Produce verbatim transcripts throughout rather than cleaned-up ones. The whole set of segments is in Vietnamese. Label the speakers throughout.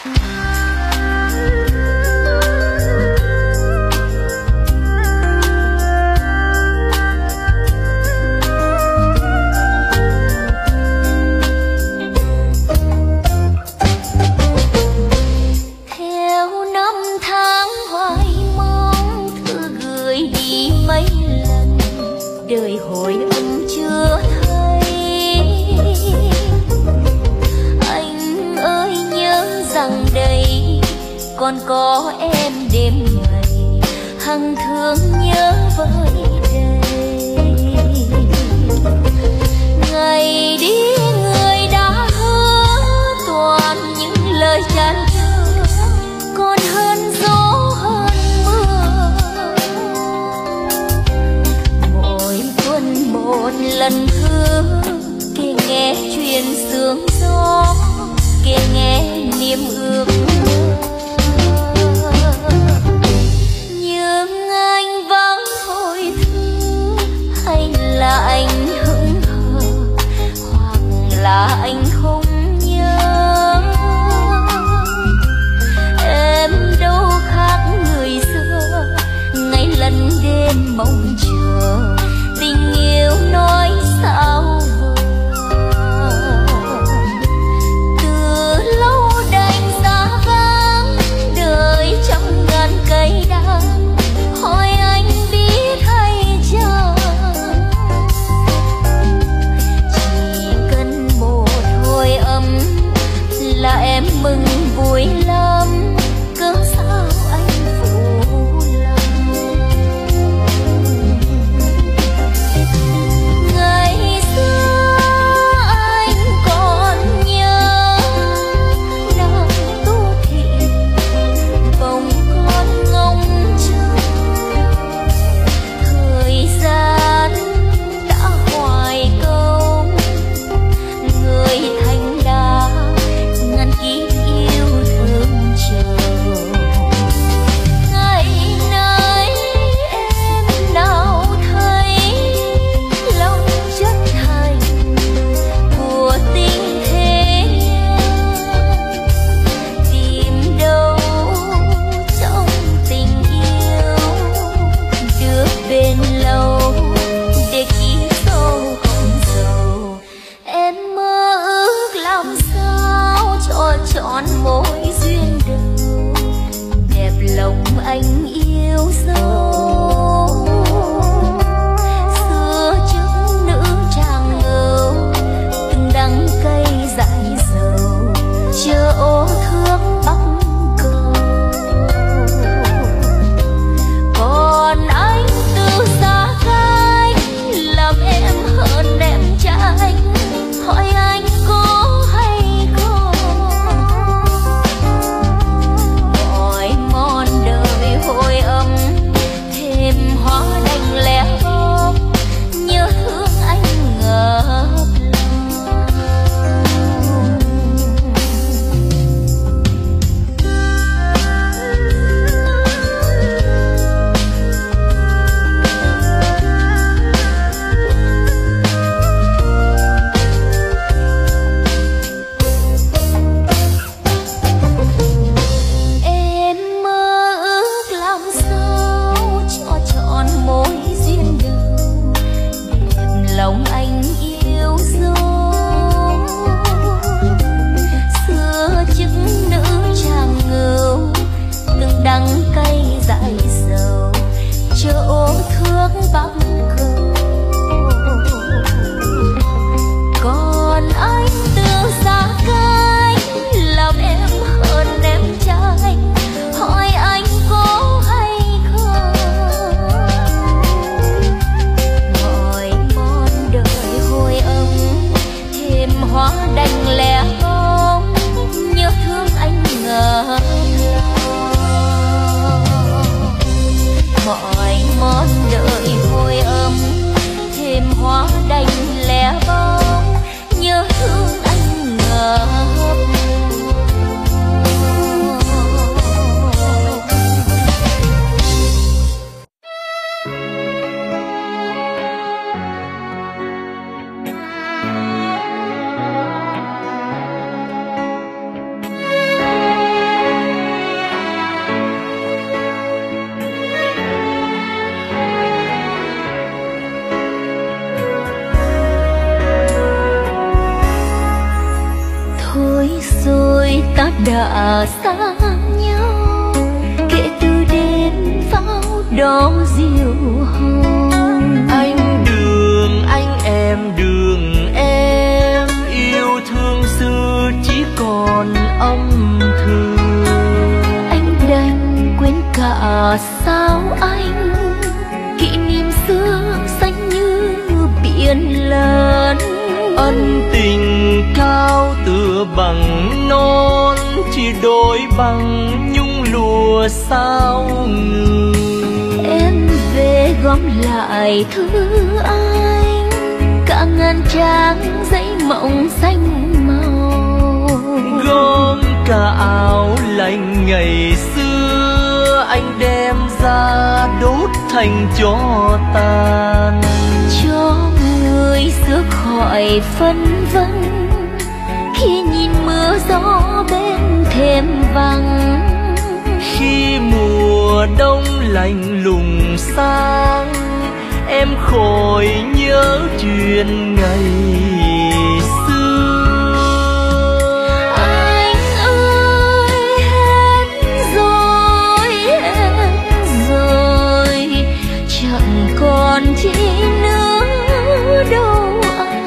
Speaker 1: đời hồi ức chưa thấy. Anh ơi nhớ rằng đây còn có em đêm ngày hằng thương nhớ với đây. Ngày đi người đã hứa toàn những lời chan chứa còn hơn gió hơn mưa. Mỗi tuần một lần hứa kể nghe chuyện sương gió, kể nghe niềm ước nhưng anh vắng hồi thứ, hay là anh hững hờ hoặc là anh không nhớ. Em đâu khác người xưa ngày lần đêm mong chờ tình yêu nói sao vừa. Từ lâu đành xa vắng đời trong ngàn cây đắng, hỏi anh biết hay chăng. Chỉ cần một hồi ấm là em mừng vui lắm, cớ sao anh phụ lòng. Ngày xưa anh còn nhớ nàng tu thị bồng con ngông chờ. Thời gian đã hoài công, người thành đá ngàn kiếp yêu thương chờ. Ngày nay em nào thấy lòng chất thành của tình thế nhân, tìm đâu trong tình yêu được bền lâu để kiếp sau không giàu. Em mơ ước làm sao cho trọn mối duyên đầu, đẹp lòng anh yêu dấu. Xưa trước nữ tràng ngầu từng đắng cây dại dầu, chờ ô thương bắc cầu. Còn anh từ xa cách làm em hơn em tranh, hỏi anh có hay không. Mọi mòn đời hồi ấm thêm hóa đành lẻ bóng, nhớ thương anh ngập lòng. Em mơ ước làm sao cho trọn mối duyên đầu, đẹp lòng anh yêu dấu. Xưa chức nữ tràng ngầu từng đắng cay dại dầu, chờ ô thương bắc cầu. Còn anh từ xa cách làm em hơn em tranh, hỏi anh có hay không. Mọi mòn đời hồi ấm thêm hóa đành lẻ bóng, nhớ thương anh ngập lòng. Mọi mòn đời hồi ấm rồi ta đã xa nhau, kể từ đêm vào đó diệu hồng.
Speaker 2: Anh đường anh em đường em, yêu thương xưa chỉ còn âm thầm.
Speaker 1: Anh đành quên cả sao anh, kỷ niệm xưa xanh như biển lớn.
Speaker 2: Ân tình cao tựa bằng non, chỉ đổi bằng nhung lụa sao ngừng.
Speaker 1: Em về gom lại thư anh, cả ngàn trang giấy mộng xanh màu.
Speaker 2: Gom cả áo lạnh ngày xưa, anh đem ra đốt thành tro tàn.
Speaker 1: Cho người xưa khỏi phân vân, khi nhìn mưa gió bên thềm vắng.
Speaker 2: Khi mùa đông lạnh lùng sang, em khỏi nhớ chuyện ngày xưa.
Speaker 1: Anh ơi hết rồi, hết rồi, chẳng còn chi nữa đâu anh.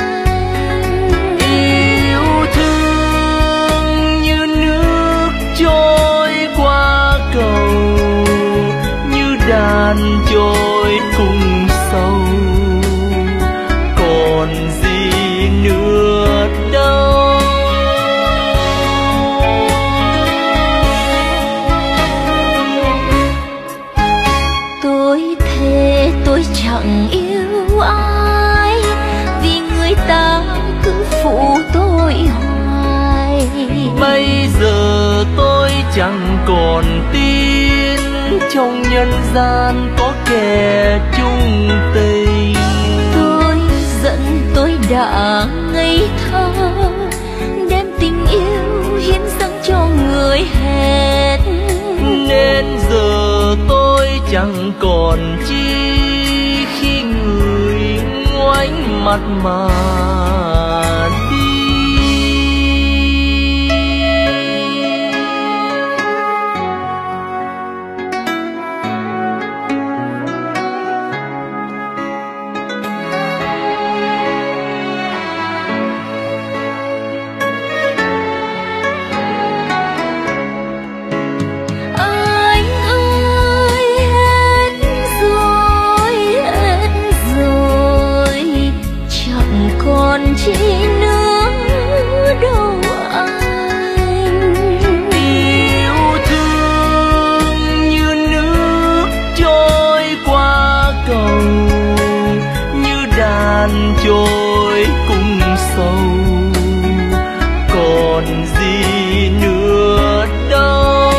Speaker 2: Yêu thương như nước trôi qua cầu, như đàn trôi cùng sâu, còn gì nữa đâu.
Speaker 1: Tôi thề tôi chẳng yêu ai, vì người ta cứ phụ tôi hoài.
Speaker 2: Bây giờ tôi chẳng còn tin, trong nhân gian có kẻ chung tình.
Speaker 1: Tôi giận tôi đã ngây thơ, đem tình yêu hiến dâng cho người hết.
Speaker 2: Nên giờ tôi chẳng còn chi, khi người ngoảnh mặt mà đi.
Speaker 1: Chỉ nữa đâu anh.
Speaker 2: Yêu thương như nước trôi qua cầu, như đàn trôi cùng sâu, còn gì nữa đâu.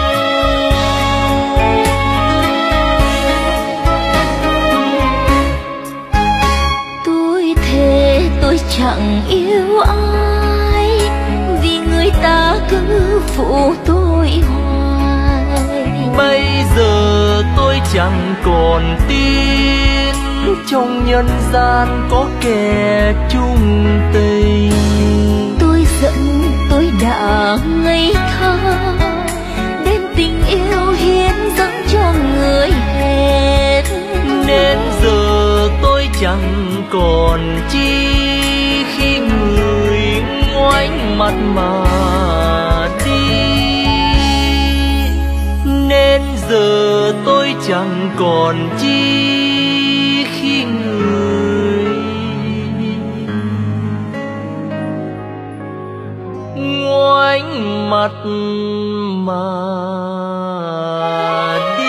Speaker 1: Tôi thề tôi chẳng yêu ai, vì người ta cứ phụ tôi hoài.
Speaker 2: Bây giờ tôi chẳng còn tin, trong nhân gian có kẻ chung tình.
Speaker 1: Tôi giận tôi đã ngây thơ, đem tình yêu hiến dâng cho người hết.
Speaker 2: Nên giờ tôi chẳng còn chi, khi người ngoảnh mặt mà đi. Nên giờ tôi chẳng còn chi, khi người ngoảnh mặt mà đi.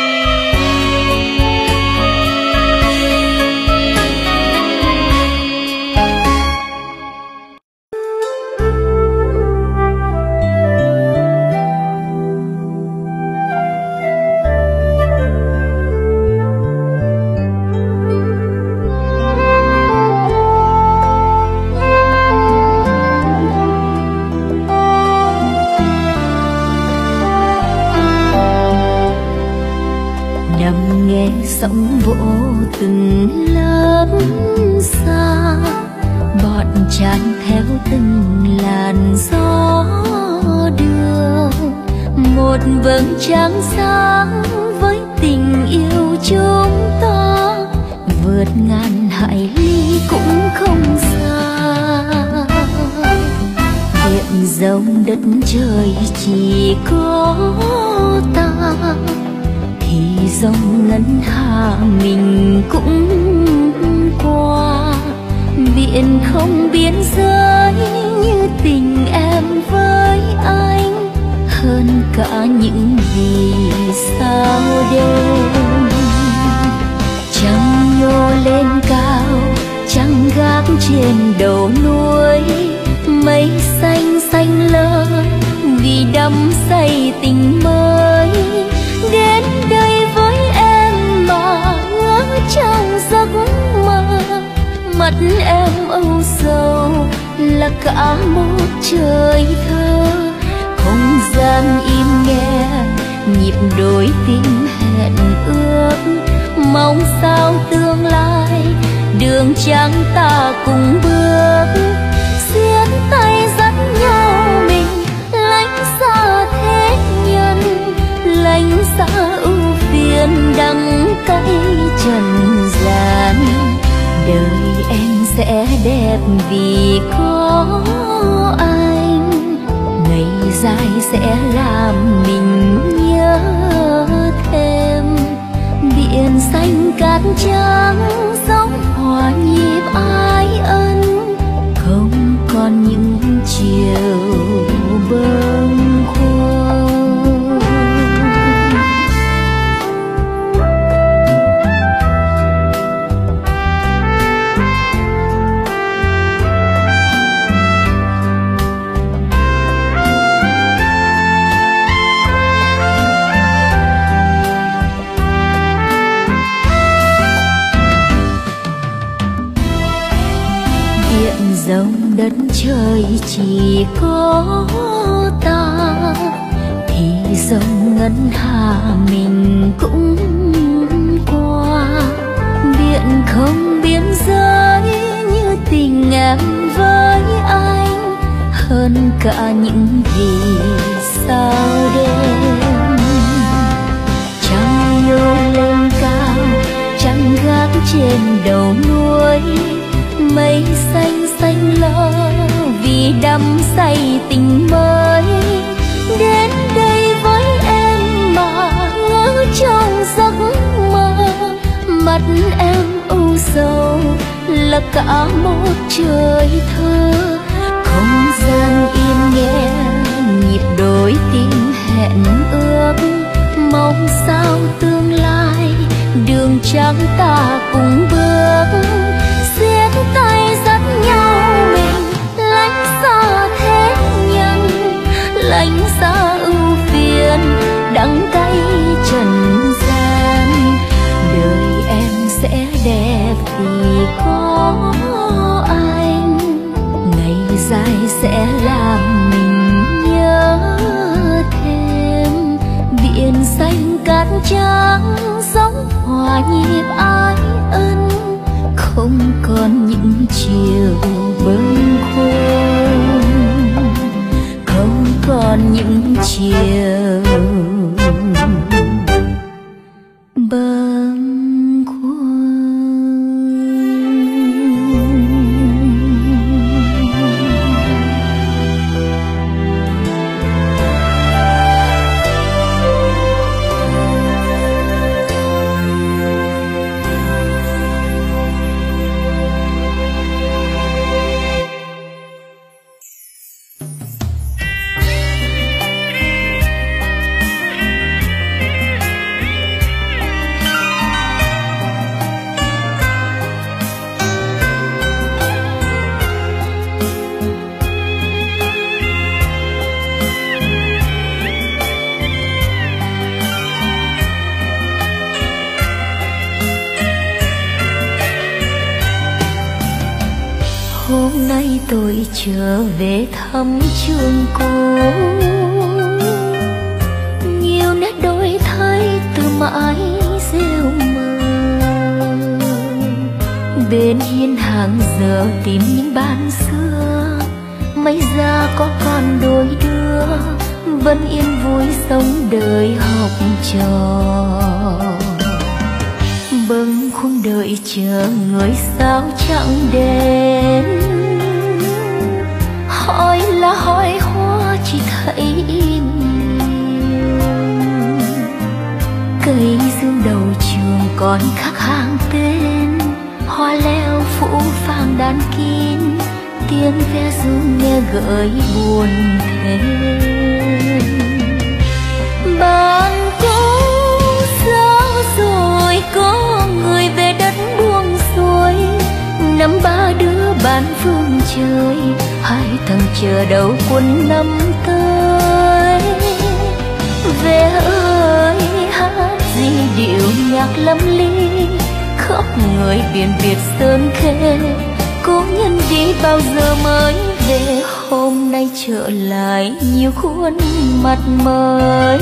Speaker 1: Sóng vỗ từng lớp xa, bỏ ngọt tràn theo từng làn gió đưa, một vầng trăng sáng với tình yêu chúng ta, vượt ngàn hải ly cũng không xa. Hiện dòng đất trời chỉ có ta, thì dòng ngân hà mình cũng qua. Biển không biên giới như tình em với anh, hơn cả những vì sao đêm. Trăng nhô lên cao, trăng gác trên đầu núi, mây xanh xanh lơ vì đắm say tình mới. Đến đây với em mà ngỡ trong giấc mơ, mắt em âu sầu là cả một trời thơ. Không gian im nghe nhịp đôi tim hẹn ước, mong sao tương lai đường trắng ta cùng bước. Xiết tay dắt nhau mình lánh xa thế nhân, lánh xa ưu phiền đắng cay trần gian. Đời em sẽ đẹp vì có anh, ngày dài sẽ làm mình nhớ thêm. Biển xanh cát trắng sóng hòa nhịp ái ân, không còn những chiều bâng khuâng. Dòng đất trời chỉ có ta, thì dòng ngân hà mình cũng qua. Biển không biên giới như tình em với anh, hơn cả những vì sao đêm. Trăng nhô lên cao, trăng gác trên đầu núi, mây xanh xanh lơ vì đắm say tình mới. Đến đây với em mà ngỡ trong giấc mơ, mắt em âu sầu là cả một trời thơ. Không gian im nghe nhịp đôi tim hẹn ước, mong sao tương lai đường trắng ta cùng bước. Xiết tay dắt nhau mình lánh xa thế nhân, lánh xa ưu phiền đắng cay trần gian. Đời em sẽ đẹp vì có anh, ngày dài sẽ làm mình nhớ thêm. Biển xanh cát trắng sóng hòa nhịp ái ân, không còn những chiều bâng khuâng, không còn những chiều bâng khuâng. Hôm nay tôi trở về thăm trường cũ, nhiều nét đổi thay từ mãi rêu mờ. Bên hiên hàng hàng giờ tìm những bạn xưa, mấy già có con đôi đứa vẫn yên vui sống đời học trò. Bâng khuâng đợi chờ người sao chẳng đến, hỏi là hỏi hoa chỉ thấy im lìm. Cây dương đầu trường còn khắc hàng tên, hoa leo phủ phàng đàn kín, tiếng ve ru nghe gợi buồn thêm. Bạn cũng sao rồi, có người về đất buông xuôi, năm ba đứa bán phương trời, hai thằng chờ đầu quân năm tới. Về ơi hát gì điệu nhạc lâm ly, khóc người biển Việt Sơn Khê, cố nhân đi bao giờ mới về, hôm nay trở lại nhiều khuôn mặt mới.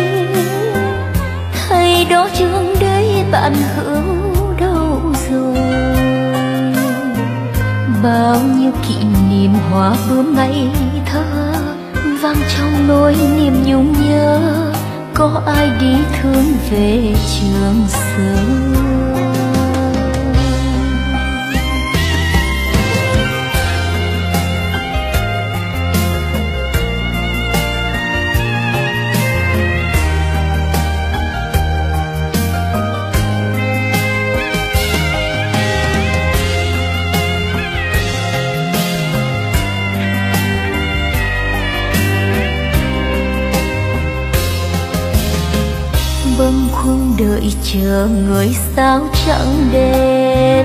Speaker 1: Thầy đó trường đấy bạn hữu đâu rồi, bao nhiêu kỷ niệm hoa bướm ngây thơ vang trong nỗi niềm nhung nhớ, có ai đi thương về trường xưa. Bâng khuâng đợi chờ người sao chẳng đến,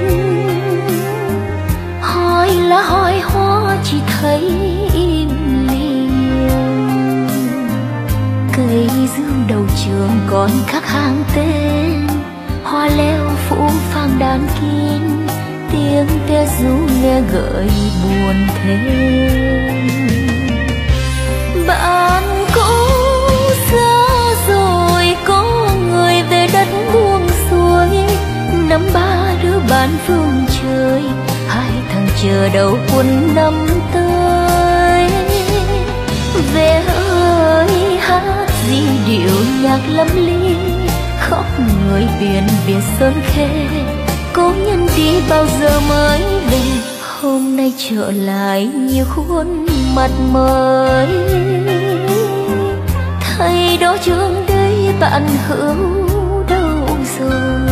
Speaker 1: hỏi là hỏi hoa chỉ thấy im lìm. Cây dương đầu trường còn khắc hàng tên, hoa leo phủ phàng đàn kín, tiếng ve ru nghe gợi buồn thêm. Bạn cũng xa rồi, có người về đất buông xuôi, năm ba đứa bán phương trời, hai thằng chờ đầu quân năm tới. Về ơi hát gì điệu nhạc lâm ly, khóc người biển Việt Sơn Khê, cố nhân đi bao giờ mới về, hôm nay trở lại nhiều khuôn mặt mới. Thầy đó trường đấy bạn hữu đâu rồi,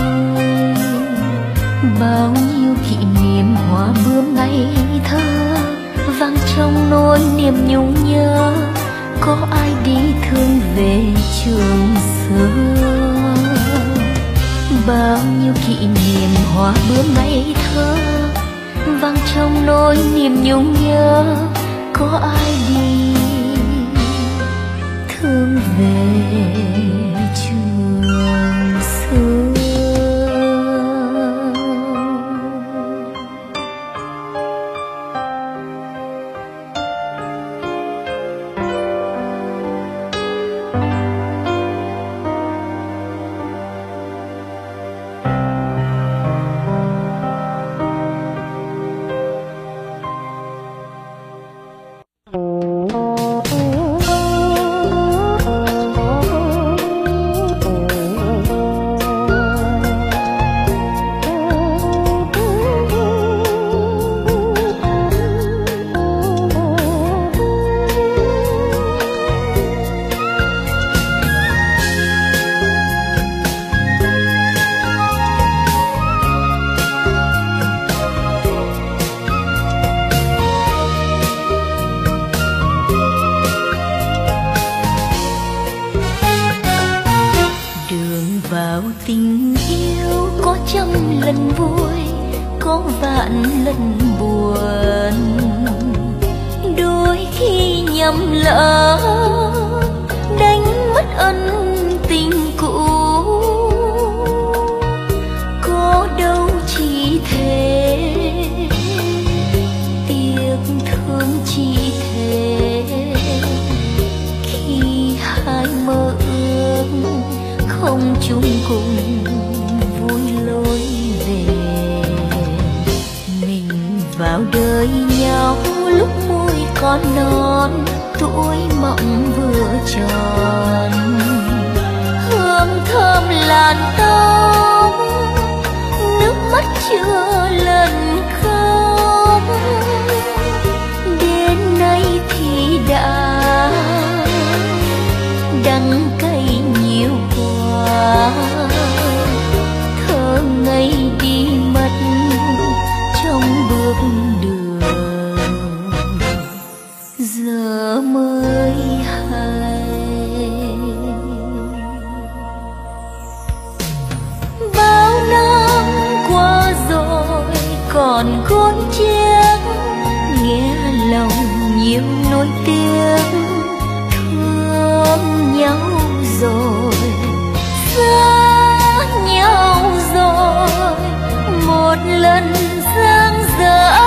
Speaker 1: bao nhiêu kỷ niệm hoa bướm ngây thơ vang trong nỗi niềm nhung nhớ, có ai đi thương về trường xưa. Bao nhiêu kỷ niệm hoa bướm ngây thơ vang trong nỗi niềm nhung nhớ, có ai đi thương về trường xưa. cùng vui lối về, mình với nhau lúc môi còn non, tuổi mộng vừa tròn. Hương thơm làn tóc, nước mắt chưa lần khóc, đến nay thì đã đắng cay nhiều quá. Thơ ngây đi mất trong bước đường, giờ mới hay. Bao năm qua rồi còn khôn chiếc, nghe lòng nhiều nỗi tiếc. Thương nhau rồi, xa nhau rồi, một lần giang dở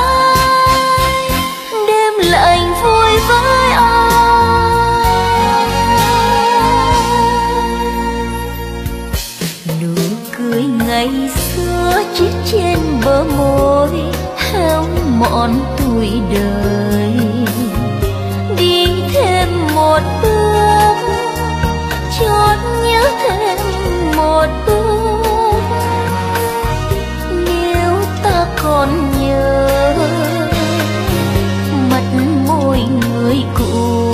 Speaker 1: đêm lạnh vui với ai. Nụ cười ngày xưa chiết trên bờ môi, héo mòn tuổi đời. Đi thêm một bước, chót nhớ thêm một bước. Nếu ta còn nhớ mặt môi người cũ,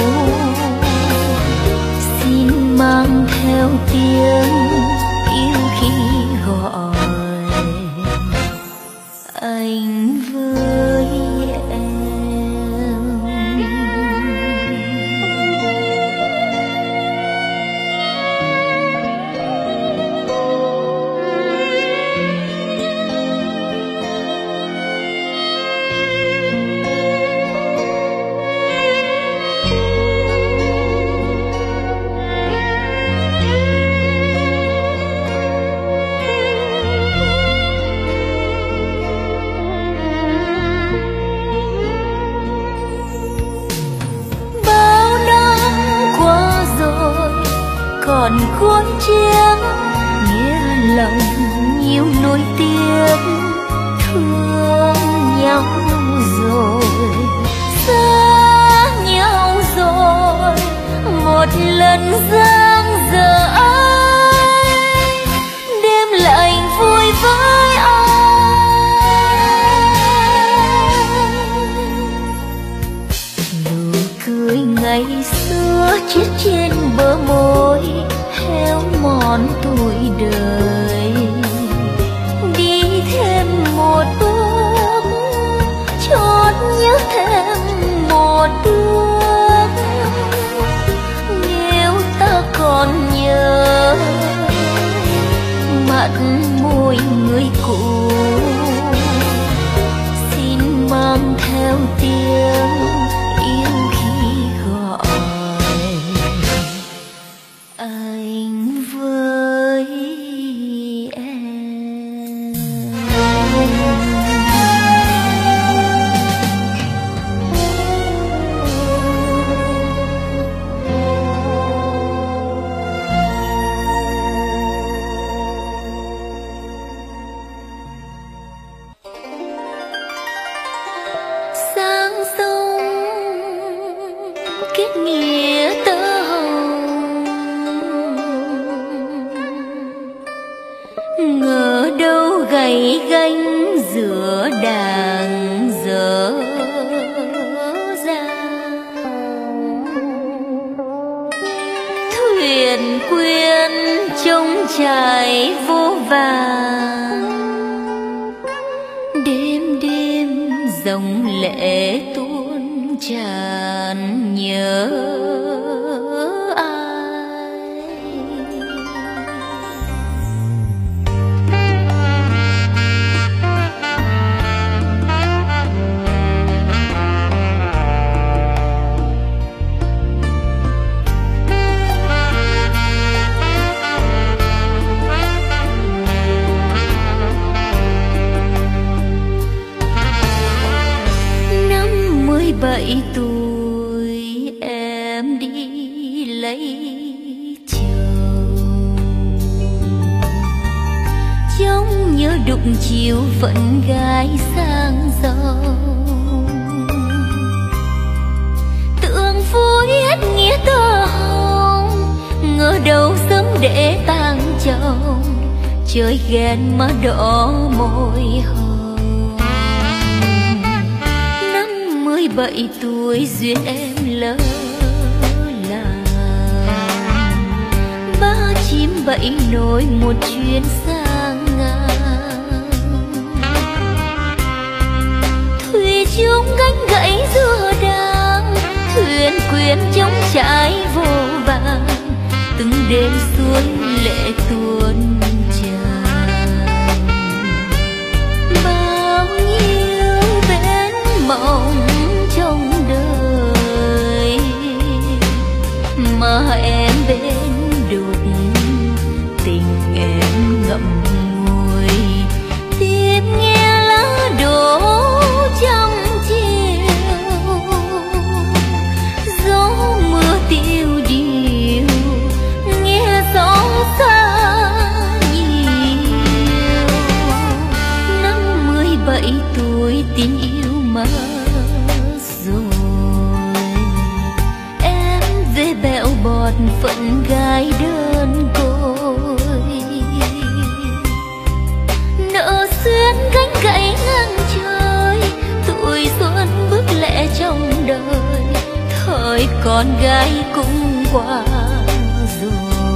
Speaker 1: xin mang theo tiếng yêu khi gọi anh với em. Còn khôn chiếc, nghe lòng nhiều nỗi tiếc. Thương nhau rồi, xa nhau rồi, một lần giang dở đêm lạnh vui với ai. Nụ cười ngày xưa chiết trên bờ môi, héo mòn tuổi đời. Đi thêm một bước, chót nhớ thêm một bước. Nếu ta còn nhớ mặt môi người cũ, xin mang theo tiếng yêu khi gọi anh với em. Sang sông kết nghĩa tơ hồng, ngờ đâu gầy gánh giữa đàn dở dang. Thuyền quyến trông chài vô vàng, đêm đêm dòng lệ tuôn tràn nhớ ai. Bảy tuổi em đi lấy chồng, trong nhớ đục chiều phận gái sang giàu. vui hết nghĩa tơ hồng, ngờ đâu sớm để tang chồng, trời ghen má đỏ môi hồng. Năm mươi bảy tuổi duyên em lỡ làng, ba chim bẫy nổi một chuyến sang ngang. Thủy chung gánh gãy giữa đàng, thuyền quyến chống trái vô vàng, từng đêm suối lệ tuôn tràn. Bao nhiêu bến mộng trong đời mà em bên đục, tình em ngậm ngùi tim nghe lá đổ trăm chiều. Gió mưa tiêu điều nghe gió xa nhiều. Năm mươi bảy tuổi tin yêu mất rồi, em về bẽo bọt phận gái đơn côi. Nợ xuyên gánh gãy ngang trời, tuổi xuân bước lẹ trong đời, thời con gái cũng qua rồi.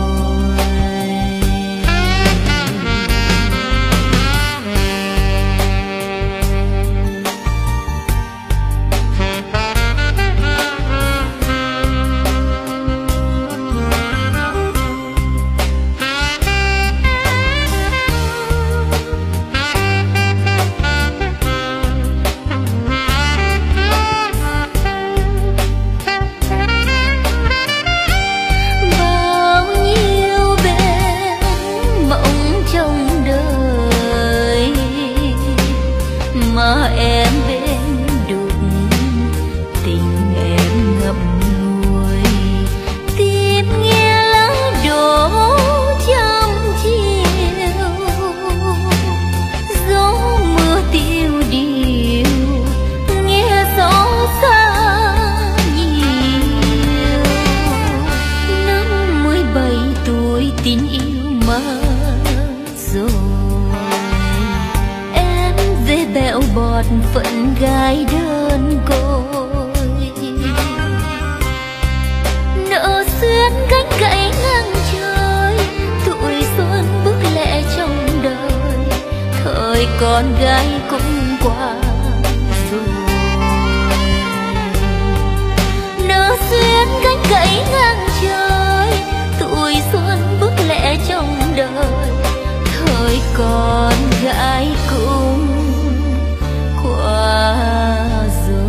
Speaker 1: Phận gái đơn côi, nợ xuyên gánh gãy ngang trời, tuổi xuân bước lẹ trong đời, thời con gái cũng qua rồi. Nợ xuyên gánh gãy ngang trời, tuổi xuân bước lẹ trong đời, thời con gái cũng qua rồi.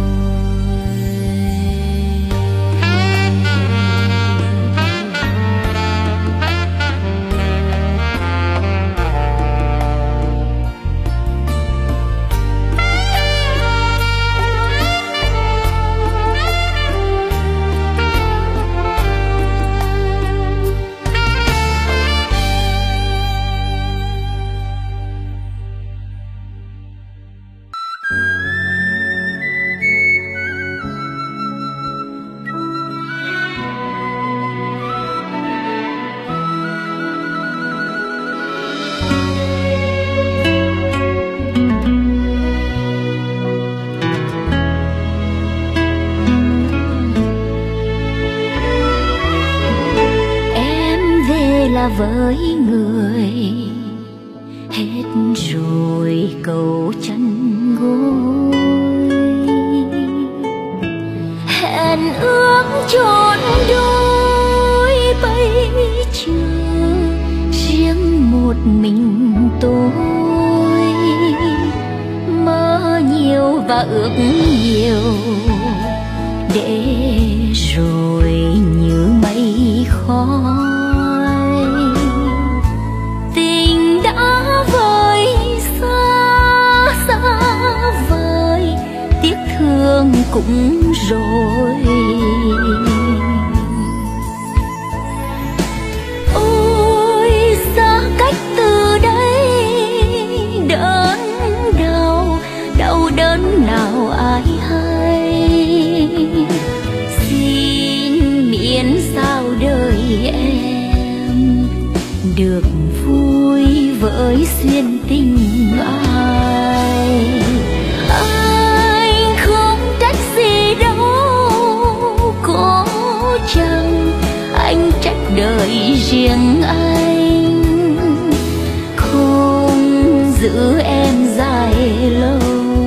Speaker 1: Với người hết rồi cầu chăn gối, hẹn ước chốn đôi bây giờ riêng một mình tôi. Mơ nhiều và ước nhiều để rồi như mây khói. Cũng rồi ôi xa cách từ đây đớn đau đau đớn nào ai hay. miễn sao đời em được vui với duyên tình ai. Anh không trách gì đâu, có chăng anh trách đời riêng anh không giữ em dài lâu,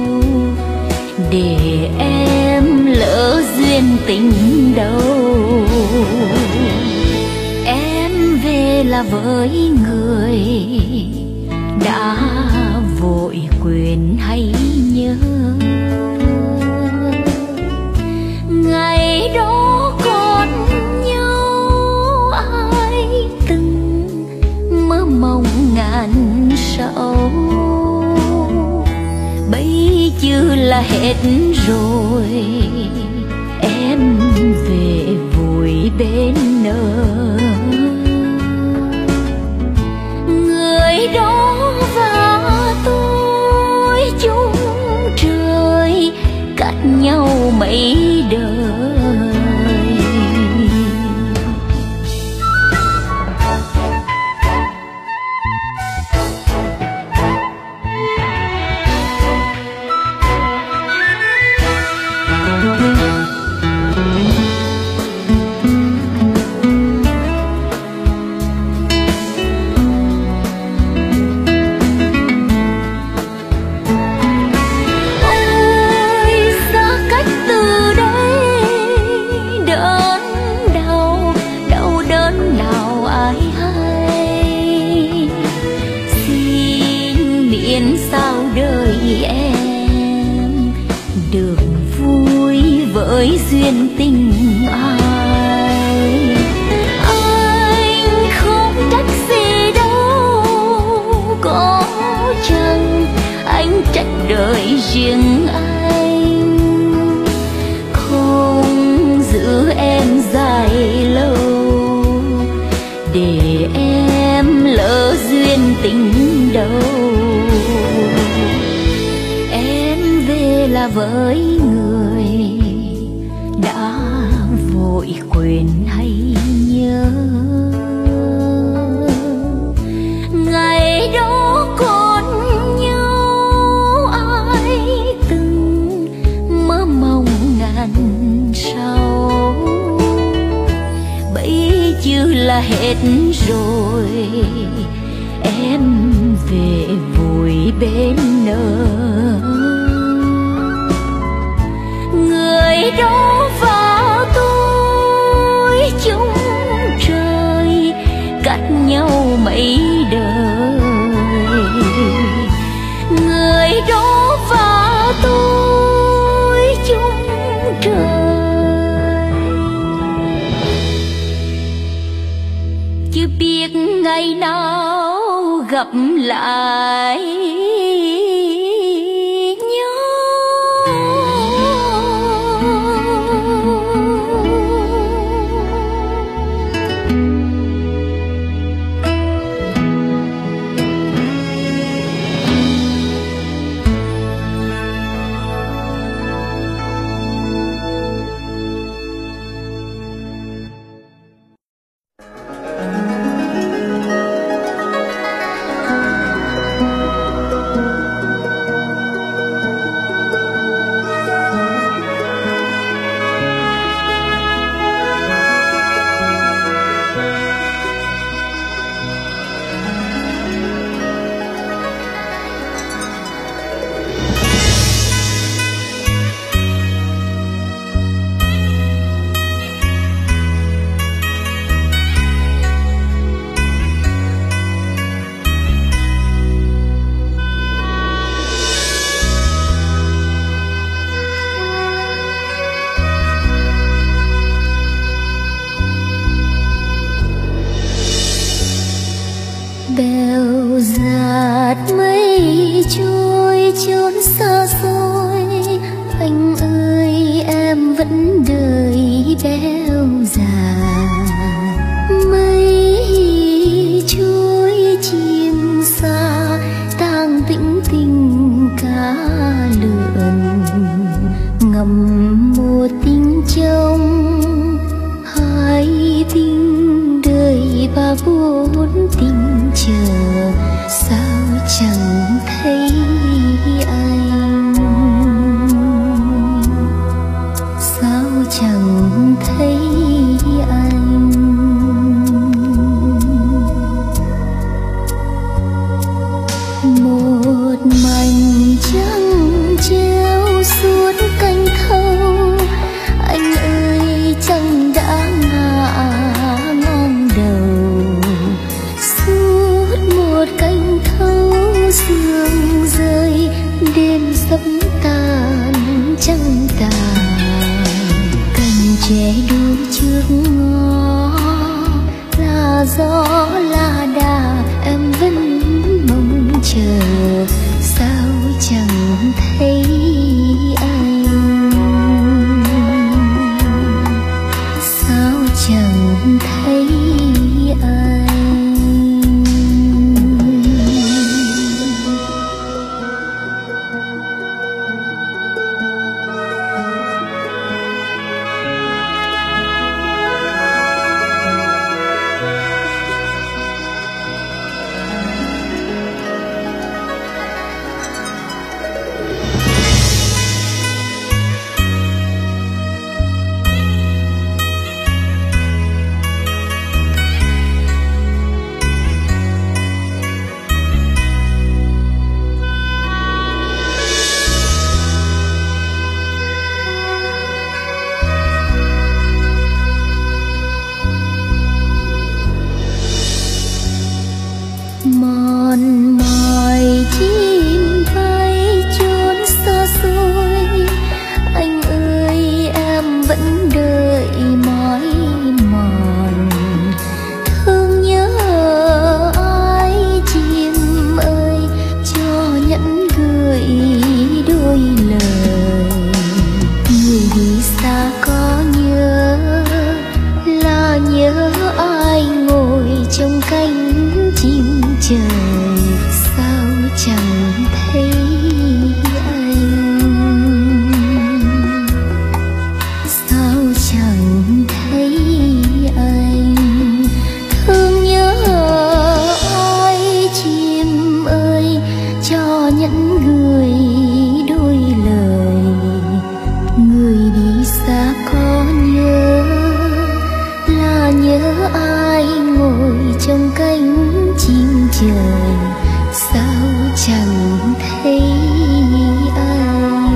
Speaker 1: để em lỡ duyên tình đâu. Em về là với người đã vội quên hay nhớ, ngày đó còn nhau ai từng mơ mộng ngàn sầu. Bây giờ là hết rồi, em về vui bên nơi người đó và tôi chung trời cách nhau mấy đời. Với duyên tình ai, anh không trách gì đâu, có chăng anh trách đời riêng anh không giữ em dài lâu, để em lỡ duyên tình đâu. Em về là với người đã vội quên hay nhớ, ngày đó còn nhau ai từng mơ mộng ngàn sau. Bây giờ là hết rồi, em về vui bên nơi người đó và tôi chung trời cách nhau mấy đời. Người đó và tôi chung trời, chưa biết ngày nào gặp lại. Bèo dạt mây trôi chốn xa xôi, anh ơi em vẫn đợi béo dạt. Mây trôi chim xa tang tĩnh tình cá lượn, ngầm một tình trong hai và buồn tình chờ, sao chẳng thấy anh, sao chẳng thấy anh. Một mảnh trăng treo suốt cánh thâu, anh ơi trăng đã ngả ngang đầu. Suốt một cánh thâu sương rơi, đêm sắp tàn trăng tàn. Cành tre đu trước ngõ là gió là đà, em vẫn mong chờ, sao chẳng thấy anh, sao chẳng thấy anh. Mòn mỏi chim bay trốn xa xôi, anh ơi em vẫn đợi mỏi mòn. Thương nhớ ai chim ơi, cho nhẫn gửi đôi lời. Người đi xa có nhớ, là nhớ ai ngồi trong cánh chim trời, sao chẳng thấy anh, sao chẳng thấy anh. Thương nhớ ai chim ơi, cho nhẫn gửi đôi lời. Người đi xa có nhớ, là nhớ ai ngồi trong cánh chim trời, sao chẳng thấy anh,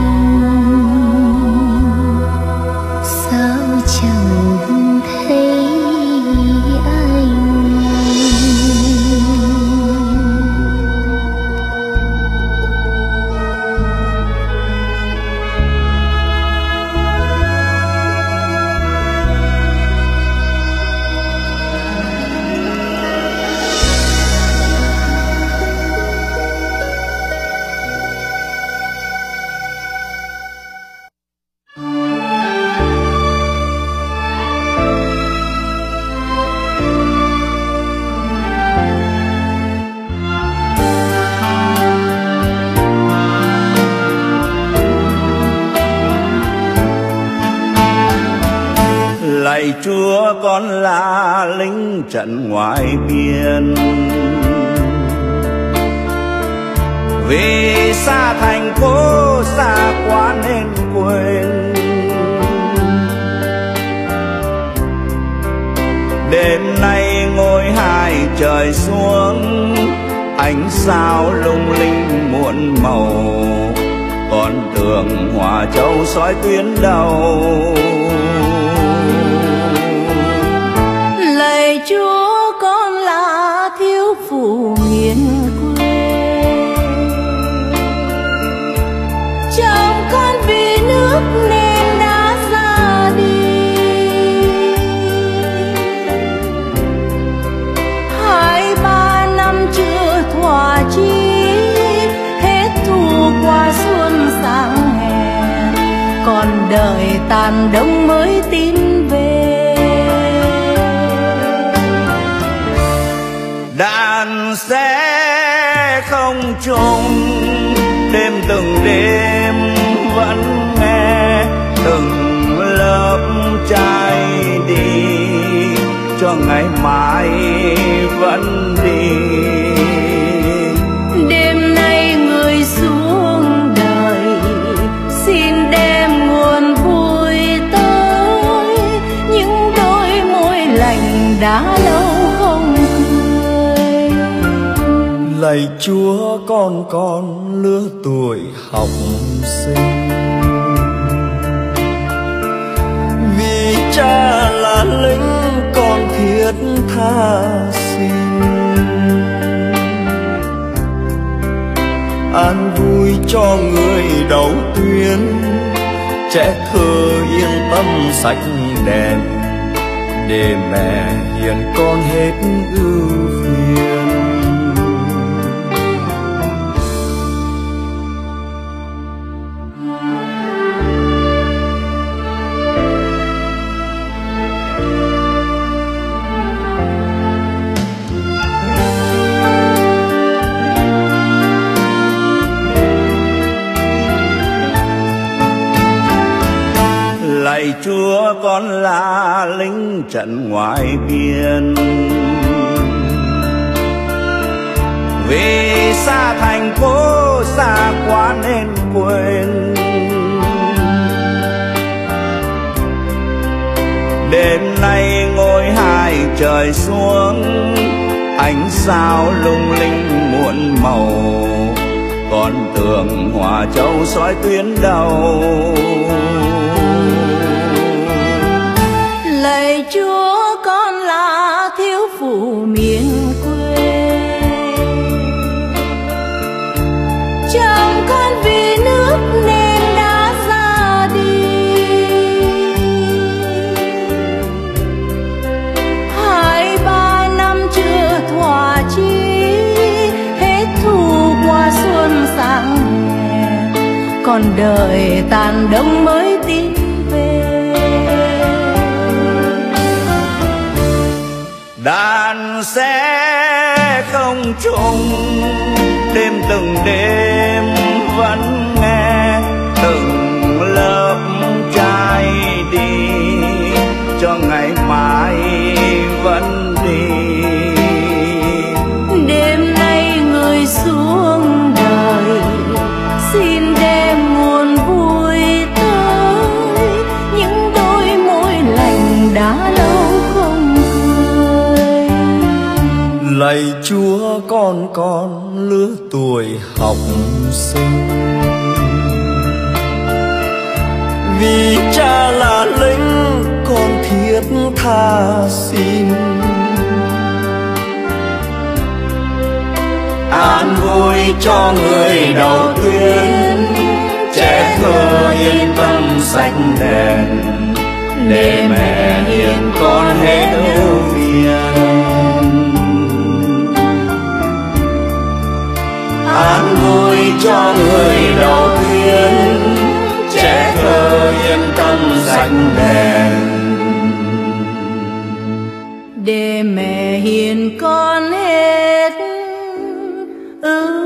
Speaker 1: sao chẳng thấy anh.
Speaker 3: Lạy Chúa, con là lính trận ngoài biên, vì xa thành phố xa quá nên quên. Đêm nay ngôi hai trời xuống, ánh sao lung linh muộn màu, con tưởng Hòa Châu soi tuyến đầu.
Speaker 4: Lạy Chúa, con là thiếu phụ miền quê, chồng con vì nước nên đã ra đi. Hai ba năm chưa thỏa chí, hết thu qua xuân sang hè, còn đợi tàn đông mới tin về.
Speaker 3: Đàn sẽ không trùng, đêm từng đêm vẫn nghe từng lớp trai đi. cho ngày mai vẫn đi.
Speaker 4: Đêm nay người xuống đời xin đem nguồn vui tới, những đôi môi lành đã lâu không cười.
Speaker 5: Lạy Chúa con con lứa tuổi học sinh, vì cha là lính con thiết tha xin. An vui cho người đầu tuyến, trẻ thơ yên tâm sạch đèn, để mẹ hiền con hết ưu phiền.
Speaker 3: Lạy Chúa con là lính trận ngoài biên, vì xa thành phố xa quá nên quên. Đêm nay ngôi hai trời xuống, ánh sao lung linh muôn màu, con tường Hòa Châu soi tuyến đầu.
Speaker 4: Lạy Chúa con là thiếu phụ miền quê, chồng con vì nước nên đã ra đi. Hai ba năm chưa thỏa chí, hết thu qua xuân sang hè, còn đời tàn đông mới tin về.
Speaker 3: Đàn sẽ không chung đêm từng đêm vẫn nghe, từng lớp trai đi cho ngày mai vẫn đi.
Speaker 4: Đêm nay người xuống đời xin đem nguồn vui tới, những đôi môi lành đã lâu không cười.
Speaker 5: Lạy Chúa con con lứa tuổi học sinh, vì cha là lính con thiết tha xin.
Speaker 3: An vui cho người đầu tuyến, trẻ thơ yên tâm sạch đèn, để mẹ hiền con hết ưu phiền. An vui cho người đầu tuyến, trẻ thơ yên tâm sạch đèn,
Speaker 4: để mẹ hiền con hết ưu